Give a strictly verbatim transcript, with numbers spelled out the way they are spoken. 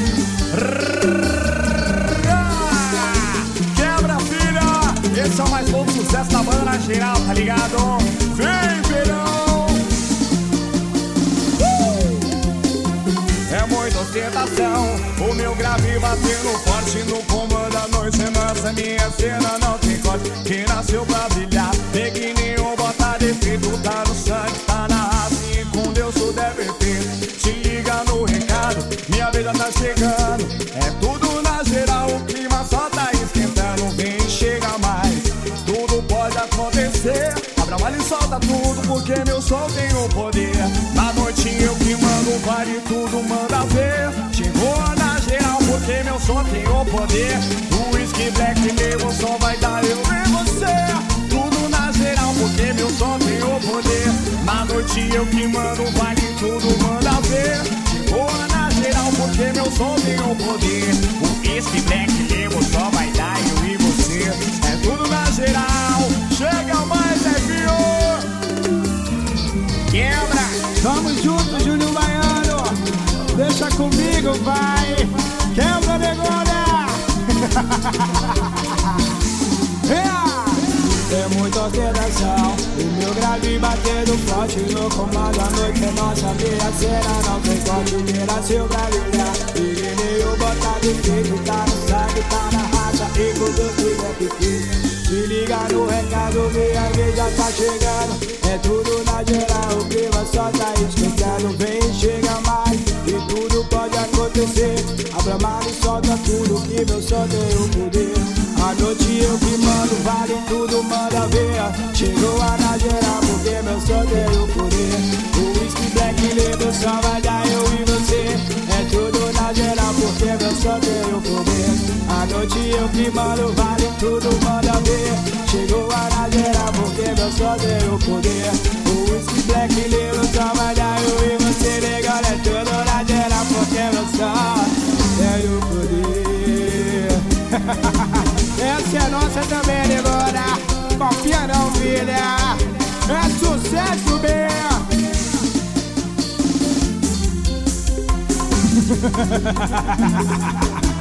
Quebra, filha! Esse é o mais novo sucesso da banda na geral, tá ligado? Vem, verão! Uh! É muita ostentação, o meu grave batendo forte no comando à noite. Nossa, minha cena não tem corte, que nasceu pra brilhar. Pegue nenhum, bota defeito, tá no sangue, tá na raça e com Deus tu deve ter. Se liga no recado, minha vida tá chegando. É tudo na geral, o clima só tá esquentando. Vem, chega mais, tudo pode acontecer. Abra vale e solta tudo, porque meu som tem o poder. Na noite eu que mando, vale tudo, manda ver. Chegou na geral, porque meu som tem o poder. O whisky black label só vai dar eu e você. Tudo na geral, porque meu som tem o poder. Na noite eu que mando, vale tudo, manda ver. Chegou na geral, porque meu som tem o poder. O whisky black label só vai dar eu e você. É tudo na geral, chega mais, é pior. Quebra! Tamo junto, Júnior Baiano. Deixa comigo, vai. Quebra, negona. É muita ostentação, o meu grave batendo forte no comando à noite. É nossa meia cena, não tem corte, que nasceu pra brilhar. E nem eu botar defeito, tá no sangue, tá na raça e com Deus tudo é perfeito. Se liga no recado, minha vez já tá chegando. É tudo na geral, o clima só tá esquentando. Vem, chega mais, e tudo pode acontecer. Abra mar e solta tudo, que meu som tem o poder. A noite eu que mando, vale tudo, manda ver. Chegou a na geral, porque meu som tem o poder. O whisky black label só vai dar eu e você. É tudo na geral, porque meu som tem o poder. A noite eu que mando, vale tudo, manda ver. Chegou a na geral, porque meu som tem o poder. O whisky black label só vai dar eu e você. Legal, é tudo na geral, porque meu som tem o poder. Essa é nossa também, negona. Copia não, filha. É sucesso, mesmo.